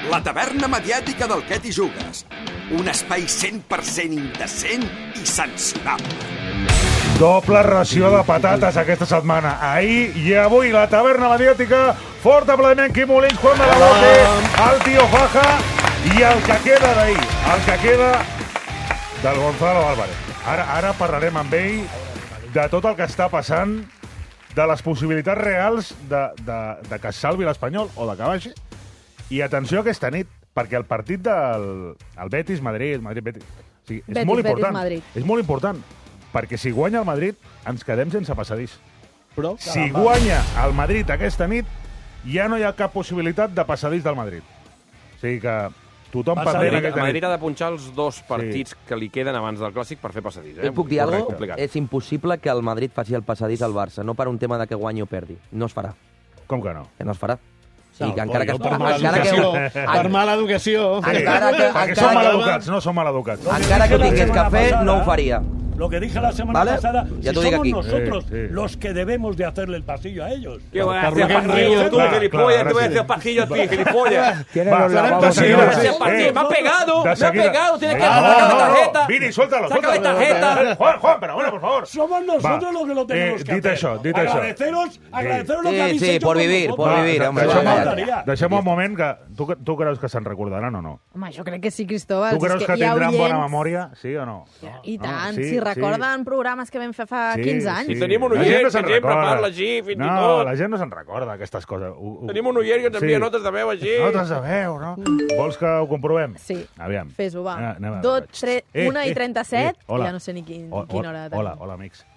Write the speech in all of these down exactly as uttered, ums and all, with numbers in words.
la taverna mediàtica del Què t'hi jugues. Un espai cent per cent indecent i censurable. Doble ració de patates aquesta setmana. Ahir i avui la taverna mediàtica, fort aplaudiment Quim Molins, Juan de la Bote, el Tío Faja i el que queda d'ahir, el que queda del Gonzalo Álvarez. Ara, ara parlarem amb ell de tot el que està passant, de les possibilitats reals de, de, de que es salvi l'Espanyol o de que baixi. I atenció aquesta nit, perquè el partit del el Betis, Madrid, Madrid, Betis, o sigui, és Betis, molt Betis, important. Madrid. És molt important, perquè si guanya el Madrid, ens quedem sense passadís. Però, Si caramba. guanya el Madrid aquesta nit, ja no hi ha cap possibilitat de passadís del Madrid. O sigui que tothom Passa pendent bé, aquesta Madrid nit. ha de punxar els dos partits sí. que li queden abans del Clàssic per fer passadís. Eh? Et puc dir Correcte. alguna cosa? Complicat. És impossible que el Madrid faci el passadís al Barça, no per un tema de que guanyi o perdi. No es farà. Com que no? Que no es farà. O sigui, que No, encara que... jo per mala encara que, educació, per mala educació. encara que, Perquè són encara que, maleducats, no són maleducats. encara que ho tingués que fer, no ho faria. Lo que dije la semana ¿Vale? pasada, Ya si te digo somos aquí. nosotros Sí, sí. los que debemos de hacerle el pasillo a ellos. ¿Qué voy a Por hacer lo que han pasillo reído. tú, Claro, gilipollas? claro, Te voy a sí. hacer pasillo a ti, gilipollas. Va, Va, de de seguida, seguida. Ese partido, eh, me ha pegado, de me ha seguida. pegado, tienes que No, sacar no, la no, tarjeta. Vini, suéltalo, Saca la suéltalo. tarjeta. Juan, Juan, però bueno, por favor. Somos nosotros Va. los que lo tenemos Eh, que dit hacer. això, dit això. Agradeceros, agradeceros lo que Sí, habéis sí, hecho por con vivir, nosotros. por vivir, Va, hombre, deixem, vaya, vaya. vaya. deixem un moment que tu, tu creus que se'n recordaran o no? Home, jo crec que sí, Cristóbal. Tu creus És que hi ha tindran bona oients- memòria? Sí o no? I No, tant, sí, si sí. recorden programes que vam fer fa Sí, quinze anys. sí. I tenim un La gent oient no que se'n sempre recorda. parla així, fins i no, tot. la gent no se'n recorda d'aquestes coses. Ho, ho... Tenim un oient que ens envia notes de veu així. Notes de veu, no? Vols que ho comprovem? Sí. Aviam. Fes-ho, va. Anem a- anem a Dos, veure. tres, Eh, una i eh, trenta-set, eh, hola. ja no sé ni quin, O- o- quina hora tenim. Hola, hola, amics.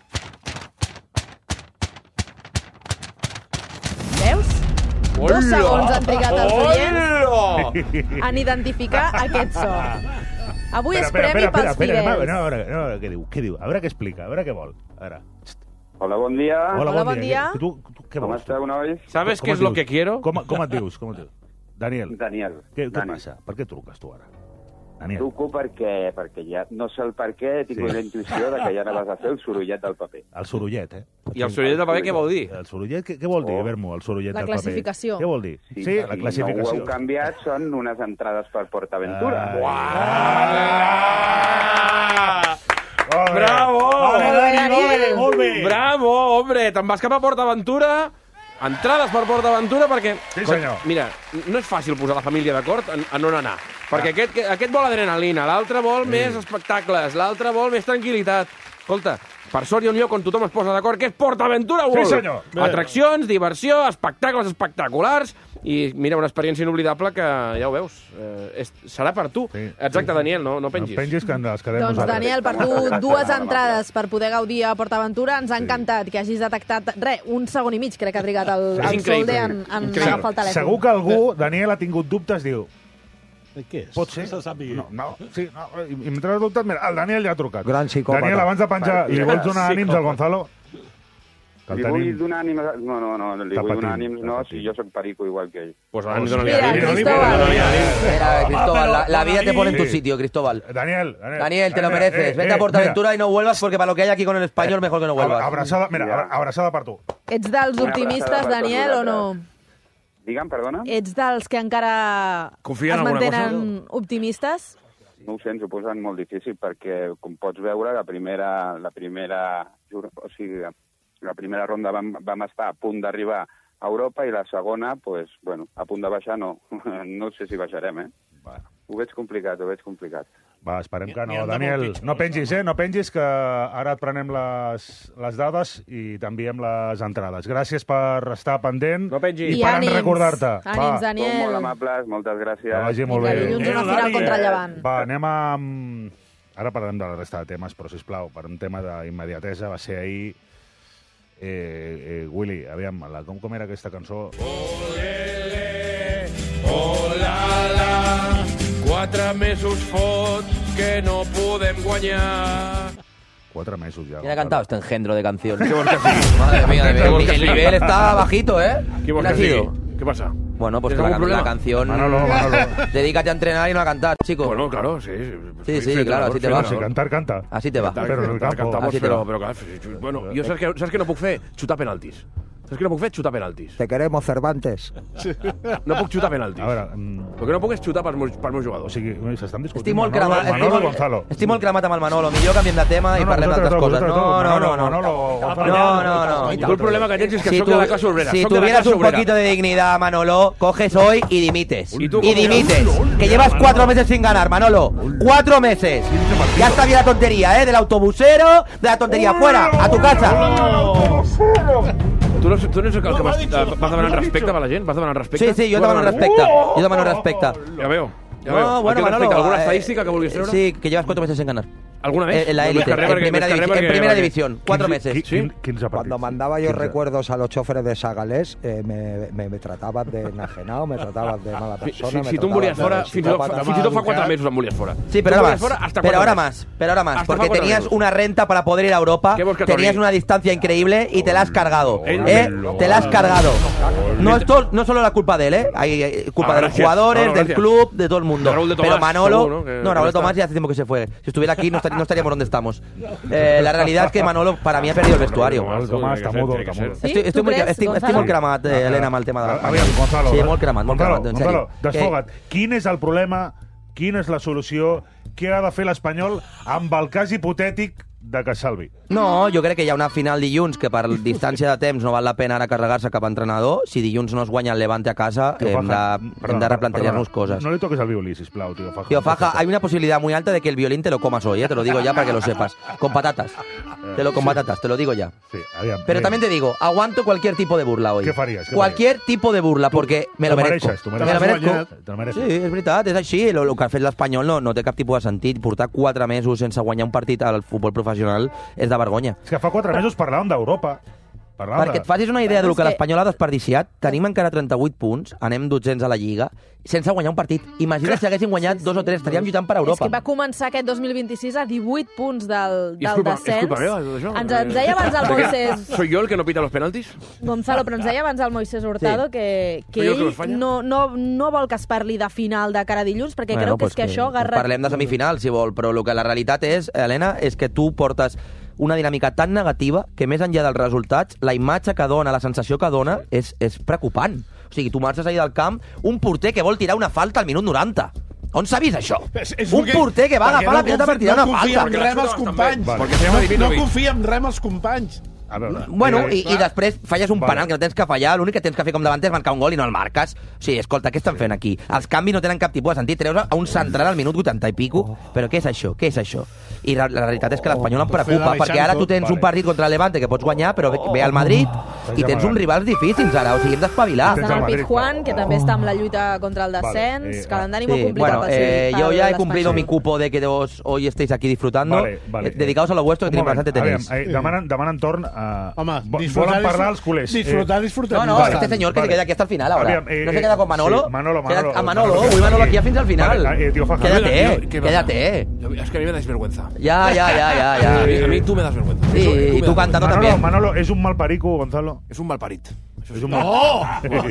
Veus? Dos segons han trigat els oients Hola! en identificar aquest so. Avui és Espera, premi espera, pels espera, espera, fidels. no, a veure, no, a veure què diu, què diu, a veure què explica, a veure què vol. A veure. Hola, bon dia. Hola, Hola, bon bon dia. dia. Tu, tu, què Com vols? esteu, nois? ¿Sabes Com qué et es lo dius? que quiero? Com, com et dius? Com et dius? Daniel, Daniel. què, què Dani. passa? Per què truques tu ara? Daniel. Truco perquè, perquè ja no sé el per què, tinc Sí. una intuïció de que ja anaves a fer el sorollet del paper. El sorollet, eh? I el sorollet del paper què vol dir? El sorollet, què, què vol dir, Oh. Vermo, el sorollet La del paper? classificació. Què vol dir? Si, Sí, la si no ho classificació. heu canviat, són unes entrades per PortAventura. Ah. Molt bé. Bravo! Vale, Dani, molt bé, molt bé. Bravo, hombre! Te'n vas cap a PortAventura, entrades per PortAventura, perquè... Sí, senyor. Mira, no és fàcil posar la família d'acord en, en on anar. Perquè aquest, aquest vol adrenalina, l'altre vol més espectacles, l'altre vol més tranquil·litat. Escolta, per sort hi ha un lloc on tothom es posa d'acord, que és PortAventura World. Sí, senyor. Atraccions, diversió, espectacles espectaculars i, mira, una experiència inoblidable que, ja ho veus, eh, és, serà per tu. Sí, Exacte, sí, sí. Daniel, no, no No pengis. pengis que ens quedem Doncs, nosaltres. Daniel, per tu, dues entrades per poder gaudir a PortAventura. Ens ha encantat que hagis detectat... Re, un segon i mig crec que ha trigat el, És el increïble. Solde en, en Increïble. agafar el telèfon. Segur que algú, Daniel, ha tingut dubtes, diu... Què és? Pot ser? Se sap No, no, sí, no. I, i mentre has dubtat, mira, el Daniel ja ha trucat. Gran psicòpata. Daniel, abans de penjar, Vale, li vols donar ànims al psicòpata. Gonzalo? Que el Li vull tenim... donar ànims... No, no, no, li Està vull patint, donar ànims, està no, patint. si jo sóc perico igual que ell. Pues ahora Hòstia. no li Mira, ànims. Cristóbal. Mira, Cristóbal, la, la vida te pone en tu Sí. sitio, Cristóbal. Daniel, Daniel. Daniel, te lo Daniel, mereces. eh, Vete eh, a PortAventura mira. y no vuelvas porque para lo que hay aquí con el español mejor que no vuelvas. Abraçada, mira, Ja. abra- abraçada per tu. Ets dels Una optimistes, abraçada per Daniel, o no? vosaltres. Digue'm, perdona? Ets dels que encara Confia es en alguna mantenen optimistes? No ho sé, ens ho posen molt difícil perquè, com pots veure, la primera, la primera, jur- o sigui, la primera ronda vam, vam estar a punt d'arribar a Europa i la segona, pues, bueno, a punt de baixar no. No sé si baixarem, eh? Bueno. Ho veig complicat, ho veig complicat. Va, esperem que N'hi no. han de Daniel, molt pitjors, no pengis, no? eh? No pengis, que ara et prenem les, les dades i t'enviem les entrades. Gràcies per estar pendent No pengis. i I per ànims. recordar-te. Ànims, Va, Sou Daniel. molt amables, moltes gràcies. que vagi molt Vinga, bé. dilluns una Adéu, final Dani. contra el Llevant. Va, anem a... mm, Ara parlem de la resta de temes, però, sisplau, per un tema d'immediatesa, va ser ahir... Eh, eh, Willy, aviam, la, com, com era aquesta cançó? Oh, la, la, quatre mesos fot que no podem guanyar. Quatre mesos ja. ¿Quién ha cantado este engendro de canción? Què vols que sigui? Madre mía, ¿Qué el, vols que el sigui? nivel está bajito, ¿eh? Què vols ¿Quién ha que sigui? sido? Què passa? Bueno, pues que ¿Tienes la, algún la problema? canción... Manolo, Manolo. Dedícate a entrenar y no a cantar, chico. Bueno, claro, sí. Sí, sí, Soy claro, así te entrenador, va. soy Si entrenador. cantar, canta. Así te va. Cantar, Però en el cantar, campo. cantamos, Así te però, va. però clar, sí, bueno, jo saps que, saps que no puc fer? Xutar penaltis. És que no puc fer xutar penaltis. Te queremos, Cervantes. No puc xutar penaltis. A veure... Mm... El que no puc és xutar pels meus, pels meus jugadors. O sigui, s'estan discutint Estic molt Manolo, cremat, Manolo, estic, Gonzalo. molt, estic molt cremat amb el Manolo. Millor canviem de tema i No, no, parlem vosaltres d'altres dos, coses. vosaltres No, dos. no, no, no. Manolo, Gonzalo. No, no, no. Tu el problema que tens és que Si, soc tu, de la clase obrera. si soc de la tuvieras clase un obrera. poquito de dignidad, Manolo, coges hoy y dimites. ¿Y tú Y cómo dimites. Manolo? Que llevas cuatro meses sin ganar, Manolo. Cuatro meses. Ya está bien la tontería, ¿eh? Del autobusero, de la tontería. Fuera, a tu casa. Tu no, tu no ets el que vas, eh, vas demanant respecte per la gent? Vas demanant respecte? Sí, sí, jo demano respecte. Jo demano respecte. Ja veu. Ja No, veu. bueno, Aquí Manolo, respecte. Alguna eh, estadística que vulguis treure? Sí, que llevas cuatro meses sin ganar. ¿Alguna vez? En la No, élite, més que res en perquè- primera, més que divi- res en perquè- primera perquè- división. Cuatro Quinze- meses. quin- quinze partits. Cuando mandaba yo quinze. recuerdos a los choferes de Sagalés, eh, me, me, me trataban de enajenado, me trataban de mala Si, persona. si, me si tu em trataban volies de fora, fins i tot, psicòpata. fins i tot fa quatre mesos em volies fora. Sí, Tu pero em ahora volies más. fora hasta Pero cuatro ahora meses. más. Pero ahora más. Hasta Porque fa cuatro tenías mesos. una renta para poder ir a Europa. ¿Qué buscas, Tenías Toni? una distancia increíble y te la has cargado. Ell- ¿Eh? Te la has cargado. No es to- no solo la culpa de él, ¿eh? Hay hay culpa Ah, de los gracias. jugadores, No, no, del gracias. club, de todo el mundo. De Raúl de Tomás, Pero Manolo. seguro, que- no, que Raúl de está. Tomás ya hace tiempo que se fue. Si estuviera aquí no, estar- no estaríamos donde estamos. Eh, la realidad es que Manolo, para mí, ha perdido el vestuario. El Tomàs està mudo, està mudo. Sí? Estoy, Tu estoy, muy, creus, estic, estic Gonzalo? molt cremat, eh, Helena, amb el tema de la... Aviam, Gonzalo. Sí, molt cremat, molt Gonzalo, cremat, en Gonzalo, sèrio. desfoga't. Quin és el problema, quina és la solució, què ha de fer l'Espanyol amb el cas hipotètic de que es salvi? No, jo crec que hi ha una final dilluns que per distància de temps no val la pena ara carregar-se cap a entrenador. Si dilluns no es guanya el Levante a casa, Tío hem de, Faja, hem perdona, de replantearnos perdona, cosas. No le toques al violí, sisplau, tío Faja. Tío Faja, hay una posibilidad muy alta de que el violín te lo comas hoy, ¿eh? Te lo digo ya para que lo sepas. Con patatas. Te lo con patatas, te lo digo ya. Sí, aviam. Pero eh, también te digo, aguanto cualquier tipo de burla hoy. ¿Qué farías? ¿Qué Cualquier tipo de burla, porque me lo t'ho merezco. mereixes, t'ho Me mereixes. lo merezco. Te lo mereces. Sí, és veritat, és així. El, el que ha fet l'Espanyol no, no té cap tipus de sentit. Portar quatre mesos sense guanyar un partit al futbol professional és de vergonya. És que fa quatre mesos parlàvem d'Europa. Parlàvem Perquè de... et facis una idea del És que que- l'Espanyol ha desperdiciat, tenim encara trenta-vuit punts, anem dotzens a la Lliga, sense guanyar un partit. Imagina't si haguéssim guanyat dos o tres, estaríem lluitant per És Europa. que va començar aquest dos mil vint-i-sis a divuit punts del, I és del culpa, és descens. culpa meva, tot això? Ens, ens deia abans el De què? Moisés Soy yo el que no pita los penaltis? Gonzalo, però ens deia abans el Moisés Hurtado Sí. que, que Soy yo el que ell los falla? no, no, no vol que es parli de final de cara a dilluns, perquè creu que pues és que, això agarra... Parlem de semifinal, si vol, però el que la realitat és, Helena, és que tu portes una dinàmica tan negativa que més enllà dels resultats, la imatge que dona, la sensació que dona, és, és preocupant. O sigui, tu marxes allà del camp, un porter que vol tirar una falta al minut noranta. On s'ha vist això? És, és Un perquè- porter que va perquè agafar la pilota confi- per tirar no una confia falta. en res amb els companys. Vale. Perquè se llama No, no Dimitrovic. confia en res amb els companys. A veure... Bueno, eh, i, i després falles un Vale. penal que no tens que fallar, l'únic que tens que fer com davanter és marcar un gol i no el marques. O sigui, escolta, què estan fent aquí? Els canvis no tenen cap tipus de sentit. Treus a un central al minut vuitanta i pico, però què és això? Què és això? I la, la realitat és que l'Espanyol em preocupa, Fer perquè ara tu tens Vale. un partit contra el Levante que pots guanyar, però ve, ve al Madrid i tens uns rivals difícils ara, o sigui, hem d'espavilar. Tens Estan el el Madrid, Pizjuán, que també està amb la lluita contra el Vale, descens, eh, calendari Sí, molt complicat. bueno, pel eh, Sevilla, yo pel ya he Espanyol. cumplido mi cupo de que os, hoy estéis aquí disfrutando. Vale, vale. Eh, dedicaos a lo vuestro, que Un tenéis moment, bastante tenéis. aviam, eh, demanen, demanen torn a... Home, Vo- disfrutar, volen parlar disfrutar, els culers. disfrutar, disfrutar. No, no, Vale. este señor que Vale. se queda aquí hasta el final ahora. Aviam, eh, ¿No se eh, queda con Manolo? sí, Manolo, Queda- Manolo. a Manolo, Manolo. uy, Manolo aquí al final al final. Vale, eh, tío Faja. Quédate, ¿Qué pasa? quédate. Es que a mí me dais vergüenza. Ya, ya, ya, ya, ya. A mí, a mí tú me das vergüenza. Sí, Eso, y me tú das cantando vergüenza. Manolo, también. Manolo, és un mal perico, Gonzalo. Es un malparit. És un mal... ¡Oh!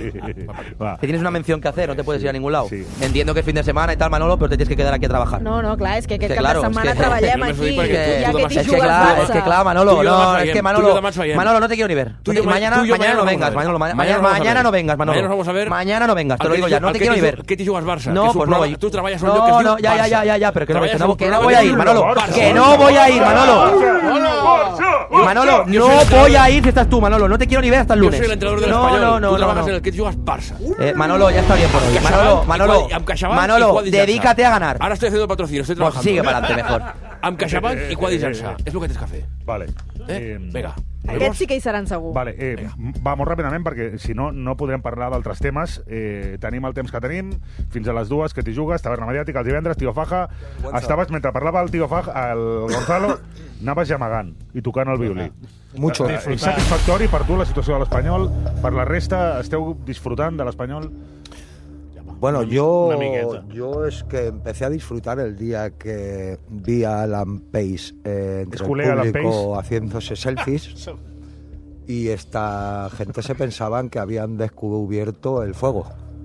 Va. Que tienes una mención que hacer, no te puedes ir a ningún lado. Sí. Entiendo que es fin de semana y tal, Manolo, pero te tienes que quedar aquí a trabajar. No, no, clar, és que aquest És que, cap claro, de setmana és que- treballem Només ho aquí, dic perquè i tu- ja tu que demà- t'hi Es que jugues claro, Barça. es que claro, Manolo, Tú y yo no, demás es veiem, que tú y Manolo, yo demás veiem. Manolo, no te quiero ni ver. Tú y yo ma- mañana, tú y yo mañana no mañana nos vengas, vamos a ver. Manolo, ma- Mañana mañana, nos vamos a mañana ver. no vengas, Manolo. Mañana nos vamos a ver. Mañana no vengas, te Al lo que digo t'hi- ya, no al te que quiero ni t'hi- ver. Que t'hi jugues Barça. No, que és un pues no programa- voy. Tu treballes en un No, lloc que es no, diu ya, ya, Barça. ya, ya, ya, pero que no, que Treballes no, en un que no programa voy a que es ir, un Manolo. Barça. Que no voy a ir, Manolo. Barça! Manolo, Yo no soy el entrenador- voy a ir si estás tú, Manolo. No te quiero ni ver hasta el Yo lunes. soy el entrenador del no, Espanyol. no, no, tu no, trabajas no. en el que et jugues Barça. Eh, Manolo, ya está bien por hoy. Que Manolo, Xaval, Manolo, i amb CaixaBank i Manolo, Quadis Llança. dedícate a ganar. Ahora estoy haciendo patrocinio, estoy Pues trabajando. sigue para adelante mejor. Amb CaixaBank i Quadis Eh, eh, Llança. eh. És el que tens que fer. Vale. Eh? Vinga. Aquests sí que hi seran segur. Vale, eh, va molt ràpidament perquè si no, no podrem parlar d'altres temes. Eh, tenim el temps que tenim, fins a les dues que t'hi jugues, taverna mediàtica, els divendres, Tio Faja. Estaves, mentre parlava el Tio Faja, el Gonzalo, anaves gemegant i tocant el violí. Mucho. Eh, És satisfactori per tu la situació de l'Espanyol? Per la resta, esteu disfrutant de l'Espanyol? Bueno, Una yo, miqueta. yo es que empecé a disfrutar el día que vi a Alan Pace eh, entre Esculé el a Alan público Pace. haciéndose selfies y esta gente se pensaban que habían descubierto el fuego.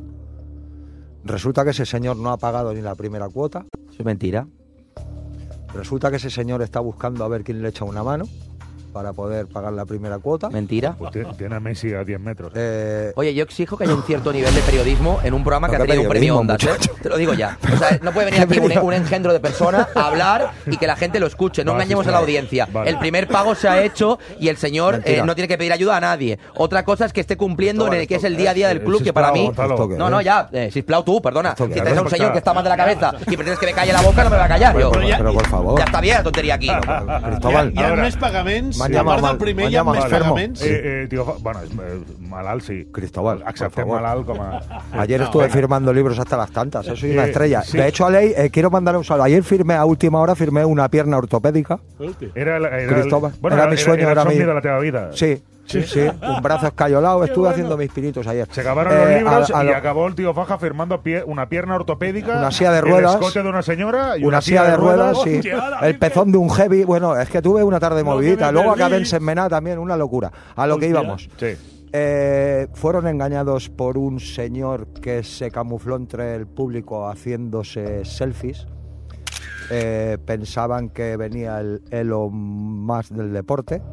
Resulta que ese señor no ha pagado ni la primera cuota. Eso es mentira. Resulta que ese señor está buscando a ver quién le echa una mano. para poder pagar la primera cuota. Mentira. Pues tiene, tiene a Messi a diez metros. Eh, Oye, yo exijo que haya un cierto nivel de periodismo en un programa No, que ha ¿qué tenido un premio periodismo, Ondas, ¿eh? Te lo digo ya. O sea, no puede venir aquí un, un engendro de persona a hablar y que la gente lo escuche. No Vale, engañemos sí, a la vale. audiencia. Vale. El primer pago se ha hecho y el señor Mentira. eh, no tiene que pedir ayuda a nadie. Otra cosa es que esté cumpliendo Esto en vale, el que es esto el día a día del Eh, club, que para sisplau, mí... Gonzalo. ¿Esto qué No, no, ya. Eh, sisplau, tú, perdona. ¿Esto Si qué te es? ves a un señor que está mal de la cabeza y pretendes que me calle la boca, no me va a callar yo. pero, pero, por favor. Ya está bien la tontería aquí. Cristóbal, Hi ha Ara- més pagaments, M'han a llamat part del mal- primer m'han hi ha llamat més enfermo. pagaments. Eh, eh, tío, Fa- bueno, és, eh, malalt sí. Cristóbal, Acceptem por favor. malalt com a... Ayer No, estuve venga. firmando libros hasta las tantas, eso soy una Eh, estrella. sí. De hecho, Alei, eh, quiero mandar un saludo. Ayer firmé, a última hora, firmé una pierna ortopédica. Era, el- era, el- Cristóbal, bueno, era mi sueño, era, era el somni mi- de la teva vida. Sí, sí, sí, un brazo escayolado. Estuve haciendo mis pinitos ayer. Se acabaron los Eh, libros a- a y lo- acabó el tío Faja firmando pie- una pierna ortopédica, Una silla de ruedas, el escote de una señora y una silla de ruedas, sí. Hostia, El pezón de un heavy. Bueno, es que tuve una tarde No me movidita. metes Luego acabé en lis. Sentmenat también, una locura. A lo que Hostia. íbamos. Sí. Eh, fueron engañados por un señor que se camufló entre el público haciéndose selfies. Eh, pensaban que venía el Elon Musk del deporte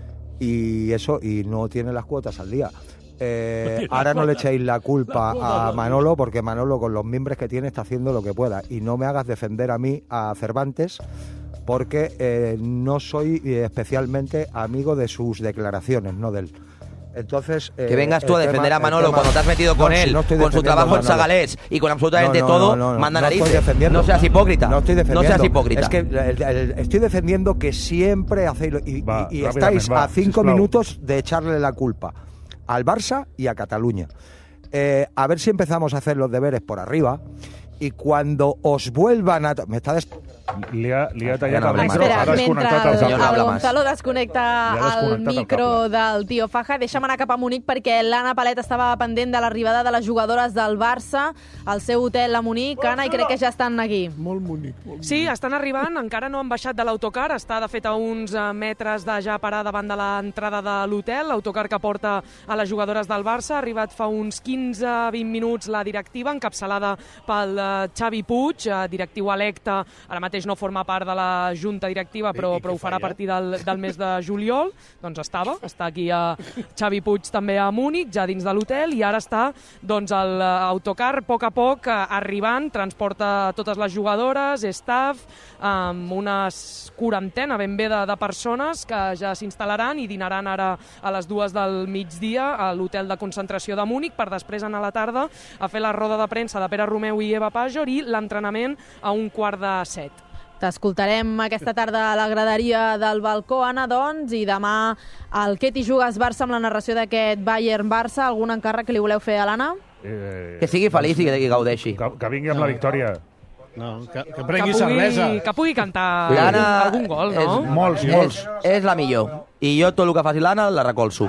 y eso, y no tiene las cuotas al día. Eh, ahora no le echéis la culpa a Manolo, porque Manolo con los miembros que tiene está haciendo lo que pueda, y no me hagas defender a mí, a Cervantes, porque eh, no soy eh, especialmente amigo de sus declaraciones, no de él. Entonces, eh, Que vengas tú a el tema- defender a el Manolo tema- cuando te has metido con No, si él, no estoy con su defendiendo a trabajo en Manolo. Sagalés y con absolutamente No, no, todo, no, no, manda no narices. estoy defendiendo. No seas hipócrita. No estoy defendiendo. No seas hipócrita. Es que el- el- estoy defendiendo que siempre hacéis... lo- Y, Va, y- y rápidamente, estáis va, a cinco sisplau. minutos de echarle la culpa al Barça y a Cataluña. Eh, a ver si empezamos a hacer los deberes por arriba y cuando os vuelvan a... Me está des... Li ha, li ha tallat Ja no el habla micro, más. Espera, ha desconnectat mentre el el, senyor no cable. habla el más. Gonzalo desconnecta Ja ha el desconnectat el micro cable. del tio Faja, deixa'm anar cap a Munic perquè l'Anna Palet estava pendent de l'arribada de les jugadores del Barça al seu hotel a Munic, Anna, i crec que ja estan aquí. Molt bonic. Molt Sí, estan arribant, encara no han baixat de l'autocar, està de fet a uns eh, metres de ja parar davant de l'entrada de l'hotel, l'autocar que porta a les jugadores del Barça, ha arribat fa uns quinze a vint minuts la directiva, encapçalada pel eh, Xavi Puig, eh, directiu electe, ara mateix no forma part de la junta directiva, però, però ho farà a partir del, del mes de juliol, doncs estava, està aquí a Xavi Puig també a Múnich, ja dins de l'hotel, i ara està doncs l'autocar a poc a poc eh, arribant, transporta totes les jugadores, staff, amb una quarantena ben bé de, de persones que ja s'instal·laran i dinaran ara a les dues del migdia a l'hotel de concentració de Múnich per després anar a la tarda a fer la roda de premsa de Pere Romeu i Eva Pàjor i l'entrenament a un quart de set. T'escoltarem aquesta tarda a la graderia del balcó, Anna, doncs, i demà el Què t'hi jugues Barça amb la narració d'aquest Bayern-Barça. Algun encàrrec que li voleu fer a l'Anna? Eh, Que sigui feliç i que, que gaudeixi. que, que vingui amb la victòria. No, que, que Que prengui pugui, cervesa. que pugui cantar L'Anna algun gol, no? és, Molts, és, molts. És la millor. I jo tot el que faci l'Anna la recolzo.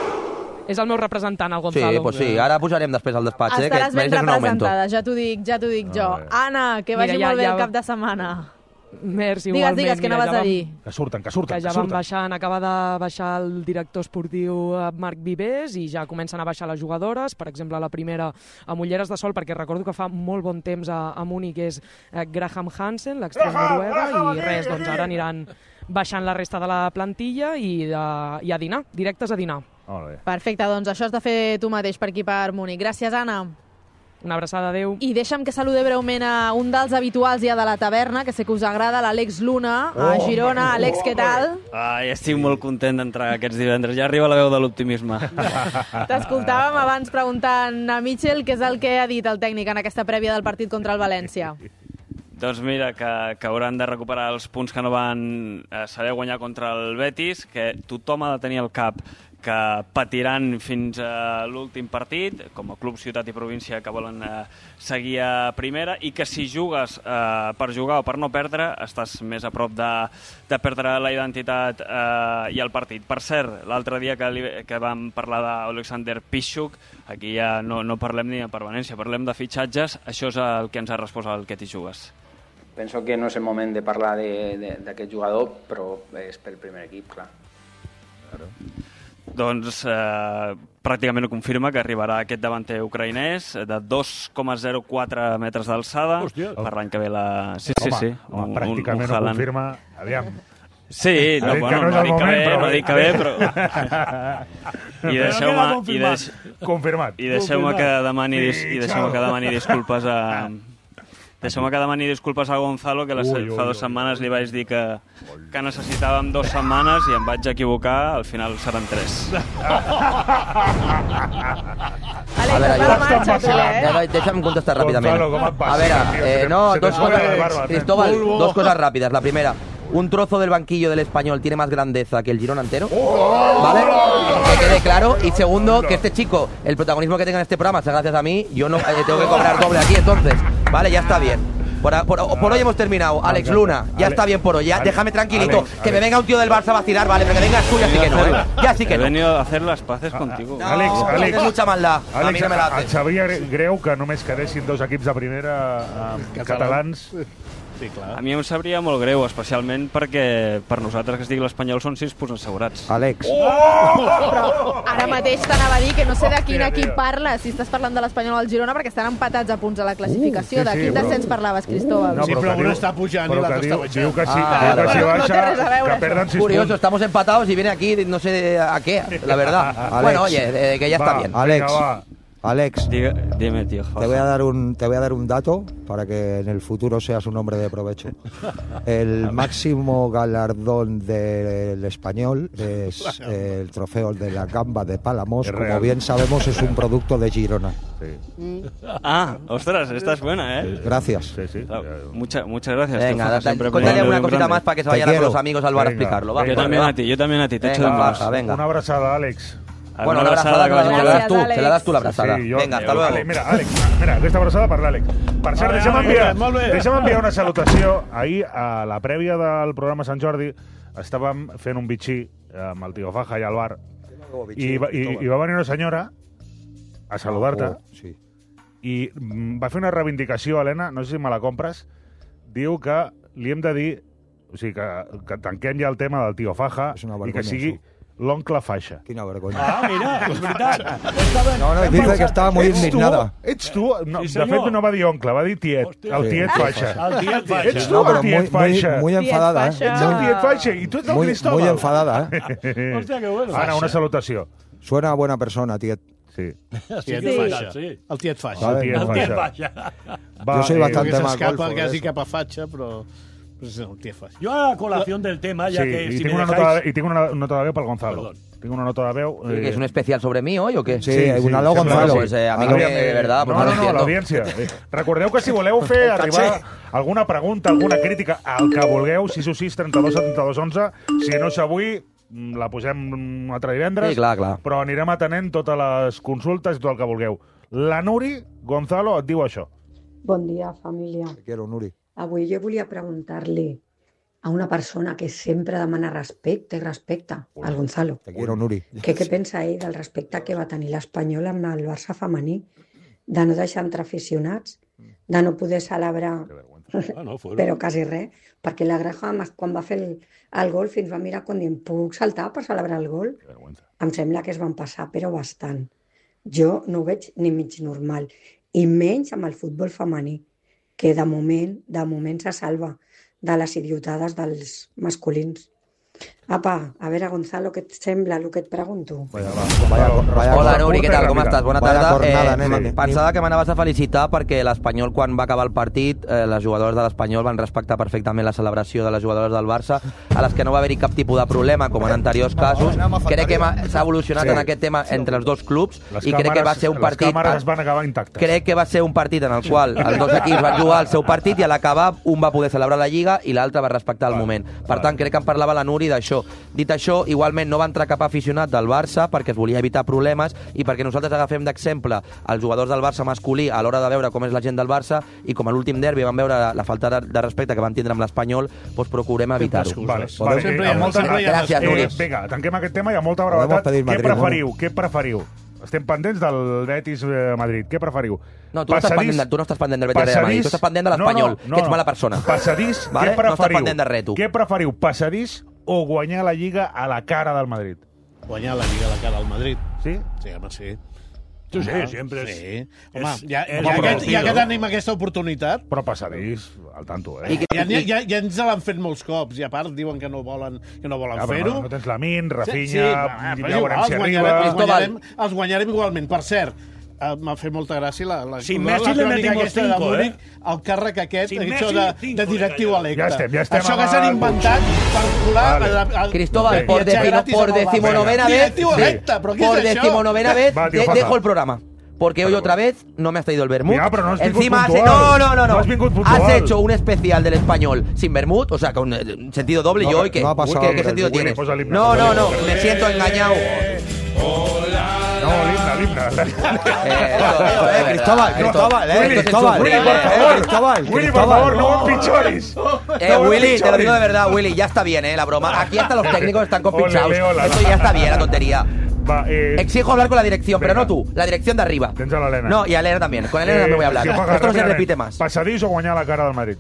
És el meu representant, el Sí, Gonzalo. pues sí, ara pujarem després al despatx, eh, que Estaràs et ben mereixes un augmento. representada, ja t'ho dic, ja t'ho dic jo. Molt bé. Anna, que Mira, vagi ja- molt bé ja- el cap de setmana. Merci, Digues, igualment. digues, que Mira, anaves ja a vam- dir. Que surten, que surten, que ja que van surten. baixant, acaba de baixar el director esportiu eh, Marc Vivers i ja comencen a baixar les jugadores, per exemple la primera amb ulleres de sol, perquè recordo que fa molt bon temps a, a Múnich és eh, Graham Hansen, l'extrem noruega, i res, doncs ara aniran baixant la resta de la plantilla i, de, i a dinar, directes a dinar. Molt bé. Perfecte, doncs això has de fer tu mateix per aquí per Múnich. Gràcies, Anna. Una abraçada, adeu. I deixa'm que saludé breument a un dels habituals ja de la taverna, que sé que us agrada, l'Àlex Luna, a Girona. Àlex, què tal? Ai, estic molt content d'entrar aquests divendres. Ja arriba la veu de l'optimisme. T'escoltàvem abans preguntant a Mitchell què és el que ha dit el tècnic en aquesta prèvia del partit contra el València. Doncs mira, que, que hauran de recuperar els punts que no van eh, saber guanyar contra el Betis, que tothom ha de tenir al cap que patiran fins a l'últim partit, com a club, ciutat i província que volen eh, seguir a primera, i que si jugues eh, per jugar o per no perdre, estàs més a prop de, de perdre la identitat eh, i el partit. Per cert, l'altre dia que, li, que vam parlar d'Alexander Piszczuk, aquí ja no, no parlem ni de permanència, parlem de fitxatges, això és el que ens ha respost el Què t'hi jugues. Penso que no és el moment de parlar d'aquest jugador, però és pel primer equip, clar. Claro. Doncs eh, pràcticament ho confirma que arribarà aquest davanter ucraïnès de dos coma zero quatre metres d'alçada per l'any que ve la... Sí, Home, sí, sí. home, pràcticament ho confirma. Aviam. Sí, no, bueno, no dic que bé, no dic que bé, però... I deixeu-me... I deix... Confirmat. I deixeu-me que demani, dis... I deixeu-me que demani disculpes a... Deixeu-me que demani disculpes a Gonzalo, que les, ui, ui, fa dues setmanes li vaig dir que, que necessitàvem dues setmanes i em vaig equivocar, al final seran tres. Àlex, va la marxa, tu, eh? Deixa'm contestar ràpidament. A veure, eh, no, dos coses... Cristóbal, dos cosas rápidas. La primera, un trozo del banquillo del Español tiene más grandeza que el Girona entero, ¿vale? Que quede claro. Y segundo, que este chico, el protagonismo que tenga en este programa sea gracias a mí, yo no eh, tengo que cobrar doble aquí, entonces, ¿vale? Ya está bien. Por, por, por hoy hemos terminado. Alex Luna, ya está bien por hoy. Ya, déjame tranquilito. Alex, que Alex. me venga un tío del Barça a vacilar, vale, pero que vengas tú ya sí que no, ¿eh? Ya sí que no. He venido a hacer las paces contigo. No, Alex, Alex. Tienes mucha maldad. Alex, a mí no me la haces. Et sabria greu que només quedessin dos equips de primera eh, catalans. Sí, clar. A mi em sabria molt greu, especialment perquè per nosaltres que estigui l'Espanyol són sis punts assegurats. Àlex. Oh! Però ara mateix t'anava a dir que no sé de quin equip parles, si estàs parlant de l'Espanyol o el Girona, perquè estan empatats a punts a la classificació. Uh, sí, de quin sí, descens però... parlaves, Cristóbal? No, sí, però uno està pujant i l'altre està baixant. Diu que sí, ah, diu que si baixa, no que perden sis Curioso, punts. estamos empatados y viene aquí no sé a qué, la verdad. Alex, bueno, oye, eh, que ya va, está bien. Alex. Venga, va. Alex, Diga, dime, tío. Te voy a dar un te voy a dar un dato para que en el futuro seas un hombre de provecho. El máximo galardón del Español es el trofeo de la Gamba de Palamos, como bien sabemos es un producto de Girona. Sí. Ah, ostras, esta es buena, ¿eh? Gracias. Sí, sí. Mucha, muchas gracias. Venga, cuéntale alguna cosita más para que se vayan con los amigos al bar a explicarlo. Va, yo también a ti, yo también a ti. Te echo de menos. Venga. Una abrazada, Alex. Bueno, una abrazada, que se la das tú, se la das tú la abrazada. Sí, jo, Vinga, hasta luego. Ale, mira, Àlex, mira, aquesta abrazada per l'Àlex. Per cert, deixa'm enviar, deixa'm enviar una salutació. Ahir, a la prèvia del programa Sant Jordi, estàvem fent un bitxí amb el tio Faja i al bar, i, i, i va venir una senyora a saludar-te, oh, sí. i va fer una reivindicació, Helena, no sé si me la compres, diu que li hem de dir, o sigui, que, que tanquem ja el tema del tio Faja i que sigui l'oncle Faixa. Quina vergonya. Ah, mira, és veritat. No, no, dice que estava molt indignada. Ets tu? No, sí, de fet, no va dir oncle, va dir tiet. Hòstia, el tiet Faixa. El tiet Faixa. Ets tu el tiet Faixa. Muy enfadada, eh? Ets el tiet Faixa i tu ets el Cristóbal. Muy enfadada, eh? Hòstia, que bueno. Ana, una salutació. Suena buena persona, tiet. Sí. Tiet Faixa. El tiet Faixa. El tiet Faixa. Yo soy bastante más golfo. S'escapa quasi cap a Faixa, però... Yo a la colación del tema, ya sí, que y si tengo me una dejáis... nota, y tengo una nota de veu pel Gonzalo. Perdón. Tengo una nota de veu... Eh... ¿Sí, que es un especial sobre mí hoy o qué? Sí, sí, sí un halo Gonzalo. Pues, eh, a mí no, que, de verdad, pues no, no, no, no, l'audiència. Recordeu que si voleu fer arribar alguna pregunta, alguna crítica, al que vulgueu, sis u sis, trenta-dos, setanta-dos, onze, si no és avui, la posem un altre divendres, sí, clar, clar. Però anirem atenent totes les consultes i tot el que vulgueu. La Nuri Gonzalo et diu això. Bon dia, família. Te quiero, Nuri. Avui jo volia preguntar-li a una persona que sempre demana respecte i respecte, al Gonzalo. Te quiero, Nuri. Què, què pensa ell del respecte que va tenir l'Espanyol amb el Barça femení, de no deixar entrar aficionats, de no poder celebrar, ah, no, però quasi res, perquè la Graham, quan va fer el, el gol, fins va mirar quan dient, puc saltar per celebrar el gol? Em sembla que es van passar, però bastant. Jo no ho veig ni mig normal, i menys amb el futbol femení, que de moment, de moment se salva de les idiotades dels masculins. Apa, a veure, Gonzalo, què et sembla el que et pregunto? Vaya, vaya, vaya, Hola, Nuri, què tal? Com estàs? Bona tarda. Cornada, eh, nene. Pensava que m'anaves a felicitar perquè l'Espanyol, quan va acabar el partit, eh, les jugadores de l'Espanyol van respectar perfectament la celebració de les jugadores del Barça, a les que no va haver-hi cap tipus de problema, com en anteriors casos. Crec que s'ha evolucionat sí. en aquest tema entre els dos clubs les i crec càmeres, que va ser un partit... Les càmeres van acabar intactes. Crec que va ser un partit en el qual els dos equips van jugar el seu partit i a l'acabar un va poder celebrar la Lliga i l'altre va respectar el moment. Per tant, crec que em parlava la Nuri d'això. Dit això, igualment no va entrar cap aficionat del Barça perquè es volia evitar problemes i perquè nosaltres agafem d'exemple els jugadors del Barça masculí a l'hora de veure com és la gent del Barça i com a l'últim derbi vam veure la falta de respecte que van tindre amb l'Espanyol, doncs procurem evitar-ho. Vale, vale. Sempre hi ha molta gràcies, Nuri. Eh, vinga, tanquem aquest tema i amb molta brevetat. Què preferiu? Què preferiu? Estem pendents del Betis-Madrid. Què preferiu? No, tu no, estàs pendent, tu no estàs pendent del Betis-Madrid, tu estàs pendent de l'Espanyol, no, no, no, que ets mala persona. Passadís, vale? Què preferiu? No estàs pendent de res, tu. Què preferiu, passadís o guanyar la Lliga a la cara del Madrid? Guanyar la Lliga a la cara del Madrid. Sí? Sí, home, sí. Sí, sí, Ah, sempre. sí. Sí. Home, És- ja, és ja, que, divertido. ja que tenim aquesta oportunitat... Però passadís, al tanto, eh? Ja, ja, ja, ja ens l'han fet molts cops, i a part diuen que no volen, que no volen Ja, però fer-ho. no, no tens Lamin, Rafinha, sí, ja però veurem igual, si els arriba... guanyarem, els, guanyarem, els guanyarem igualment. Per cert, eh, m'ha fet molta gràcia la, la, Sin la, Messi la le crònica metimos aquesta cinco, de Múnich, eh? el càrrec aquest, Sin això Messi, de, cinco de directiu electe. Ja estem, ja estem Això que amb s'han el- inventat per colar... Vale. a- a- Cristóbal, a- por, viatjar decimo- gratis por amb el Barça. decimonovena vez, Directiu electe, però què por és això? decimonovena vez Va, tío, de- Faja. dejo el programa. Porque hoy otra vez no me has traído el vermut. Ya, pero no has vingut Encima has, puntual. no, no, no, no. No has vingut puntual. Has hecho un especial del español sin vermut, o sea, con eh, sentido doble. No, yo hoy que no ha pasado ¿qué, qué el sentido Willy, tiene? posa el himno, No, posa no, el no. himno. Me siento engañado. No, l'himne, l'himne. Eh, eso, eso, eh, Cristóbal, Cristóbal, eh, Willy, Cristóbal. Willy, por Eh, favor. Cristóbal, Willy, por Cristóbal. favor, no me pinchoris. Eh, No me Willy, te lo pinchoris. digo de verdad, Willy, ya está bien, eh, la broma. Aquí hasta los técnicos están Ole, compinchados. ole, ole. Esto ya está bien, la tontería. Va, eh, Exijo hablar con la dirección, pero venga. no tú, la dirección de arriba. Tens a l'Helena. No, y a Elena también. Con Elena también voy a hablar. Sergio Faja, Esto no se ràpidament. repite más. Passadís o guanyar la cara del Madrid?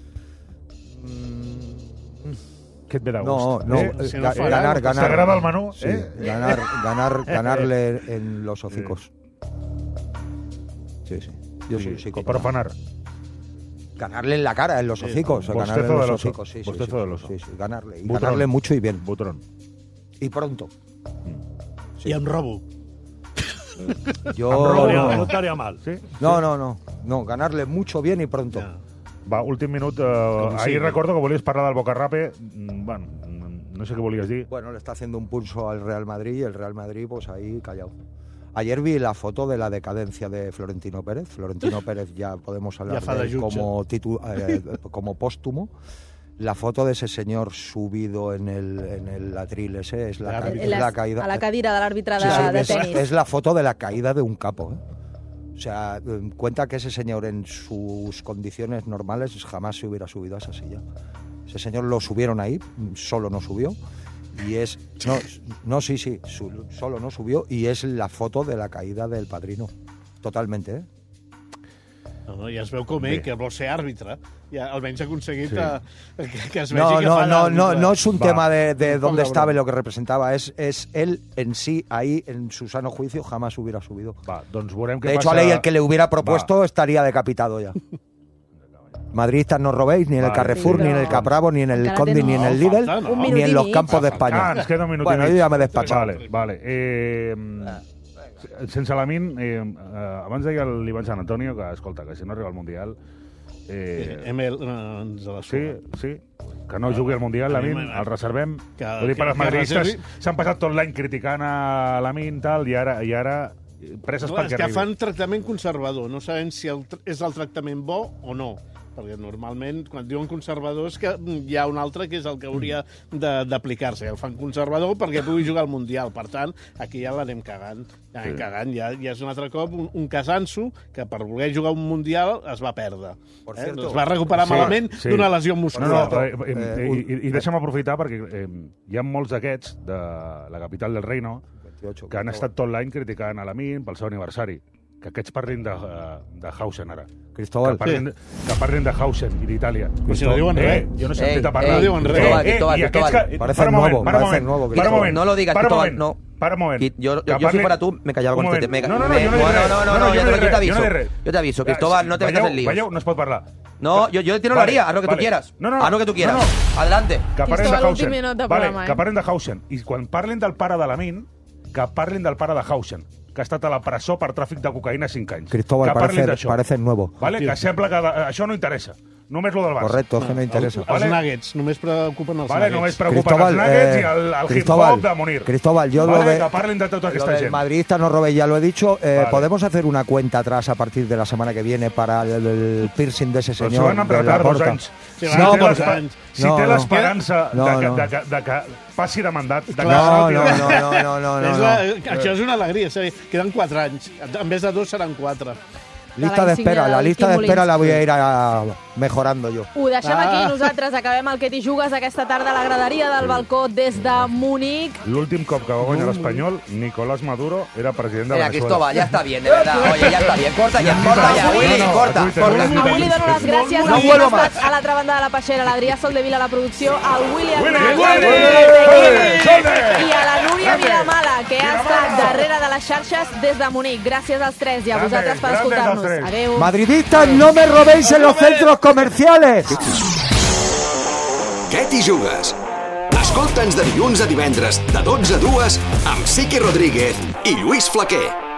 Què et ve de gust? No, no, Eh? eh, si no ga- farà, ganar, no ganar. ¿T'agrada el menú? Sí, Eh? ganar, ganar, ganarle en los hocicos. Sí, sí. Yo soy psicópata. Profanar. Ganarle en la cara, en los hocicos. Sí. ganarle en Bostezo los del oso. hocicos, sí, sí, Bostezo sí, del oso. sí, sí, ganarle. Y Butrón. ganarle mucho y bien. Butrón. Y pronto. I amb robo. Yo... Amb robo No, no. no estaria mal. Sí? No, no, no. No, ganarle mucho bien y pronto. Ja. Va, últim minut. Eh, ahir sigui. recordo que volies parlar del Bocarrape. Mm, Bueno, mm, no sé què volies dir. Bueno, le está haciendo un pulso al Real Madrid y el Real Madrid, pues ahí callado. Ayer vi la foto de la decadencia de Florentino Pérez. Florentino Pérez ya podemos hablar Ya fa de de él jutge. como, titu- eh, como póstumo. La foto de ese señor subido en el, en el atril ese es la, ca- En es Les- la caída. A la cadira de l'àrbitre de, Sí, sí, de es, tenis. es la foto de la caída de un capo. ¿eh? O sea, eh, cuenta que ese señor en sus condiciones normales jamás se hubiera subido a esa silla. Ese señor lo subieron ahí, solo no subió. Y es... No, no sí, sí, su- solo no subió y es la foto de la caída del padrino. Totalmente, ¿eh? No, no, ja es veu com ell, que vol ser àrbitre. Ja almenys ha aconseguit Sí. que, que, que es vegi No, que no, fa no, no, d'àrbitre. no es un Va. tema de, de Con dónde la estaba y broma. lo que representaba. Es, es él en sí, ahí, en su sano juicio, jamás hubiera subido. Va, doncs veurem què De hecho, passa... a ley el que le hubiera propuesto estaría decapitado ya. Madridistas no robéis ni en el Vale. Carrefour, Sí, ni en el però Capravo, ni en el encara Condi, tens- ni en el No, Lidl, falta, no. Un ni minut en i los mig. campos de Ah, España. ens queda un minut Bueno, i yo mig. ya me despacho. Vale, vale. Eh, sense Lamin, eh, eh, abans deia l'Ivan Sant Antonio que, escolta, que si no arriba al Mundial... Eh, Hem el, eh, ens la sí, suba. sí, que no jugui al Mundial, A mi Lamin, m'ha- el reservem. que- Vull dir, per que- als que madridistes reservi- s'han passat tot l'any criticant a Lamin, tal, i ara, i ara preses Clar, perquè és que arribi. fan tractament conservador. No sabem si el, tr- és el tractament bo o no. Perquè normalment, quan diuen conservador, és que hi ha un altre que és el que hauria de- d'aplicar-se. El fan conservador perquè pugui jugar al Mundial. Per tant, aquí ja l'anem cagant. Ja anem Sí. cagant. Ja, ja és un altre cop un, un casanso que per voler jugar un Mundial es va perdre. Por Eh? cierto, Es va recuperar Sí, malament sí. d'una lesió No, muscular. no, eh, eh, Eh, i, un- i, i deixa'm aprofitar perquè eh, hi ha molts d'aquests de la capital del reino veintiocho, que han Cristóbal. estat tot l'any criticant a Lamin pel seu aniversari. Que aquests parlin de, de Hausen, ara. Cristóbal. Que parlin, que parlin de Hausen i d'Itàlia. Però si no diuen eh, res. jo no he Ei, sentit a parlar. ei, No diuen res. Cristóbal, Eh, eh, Cristóbal, i aquests Cristóbal. que... Parece para un moment, nuevo, para un parece moment, nuevo, para un Cristóbal. moment. No lo digas, para un Cristóbal, moment, no. Para un moment. Yo, yo, Que yo si parlin- fuera tú, me callaba Un con este moment. tema. No, no, no, Me- jo no he dit no, res. no, no, no, no, jo yo no te, he yo dit te res, aviso. jo no he dit res. Yo te aviso, Cristóbal, no te metas en líos. Veieu, no es pot parlar. No, yo, yo no lo Vale, haría, haz lo que vale. tú quieras. No, no, Haz lo que tú quieras. no, no. Adelante. Que parlen de Cristóbal, Hausen. últim minut de Vale, programa, eh? que parlen de Hausen. I quan parlen del pare de Lamin, que parlin del pare de Hausen, que ha estat a la presó per tràfic de cocaïna cinc anys. Cristóbal, que parlin parece, d'això. parece nuevo. Vale? Que sembla que de- això no interessa. Només lo del Barça. Correcto, es que no interesa. Els Vale. nuggets, només preocupen els Vale, nuggets. només preocupen Cristóbal, els nuggets eh, i el, el Cristóbal, hip-hop de Munir. Cristóbal, yo vale, lo de... que parlen de tota Lo aquesta del gent. madridista no robéis, ya lo he dicho. Eh, Vale. ¿Podemos hacer una cuenta atrás a partir de la semana que viene para el, el piercing de ese Però s'ho señor? van de la apretar dos Porta? anys. Sí, Si van té dos l'espa- anys. Si No, té no. l'esperança No, de, que, no. de, que, de que passi de mandat, de que No, salti no, de- no, no, no, no, no, és no. la, això és una alegria, és a dir, queden quatre anys. En vez de dos seran quatre. Lista de la insignia espera, la del lista de Quim espera la voy Molins. a ir a, mejorando yo. Ho deixem Ah. aquí, nosaltres acabem el que t'hi jugues aquesta tarda a la graderia del balcó des de Múnich. L'últim cop que va guanyar l'Espanyol, Nicolás Maduro era president de Mira, Venezuela. Cristóbal, ya está bien, de verdad. Oye, ya está bien. Corta ya, corta ya, Willy, No, no, corta. Twitter, corta. Twitter. Avui li dono les gràcies No als vuelvo que han más. estat a l'altra banda de la peixera, l'Adrià Soldevila a la producció, al Willy Aznar Willy, i al Willy, Willy Solde. i a la Núria Vilamala, que ha estat darrere de les xarxes des de Munic. Gràcies als tres i a Grandes, vosaltres per grandes escoltar-nos. als tres. Adéu. Madridistas, no me robéis en los centros comerciales. Què t'hi jugues? Escolta'ns de dilluns a divendres, de dotze a dues, amb Siqui Rodríguez i Lluís Flaquer.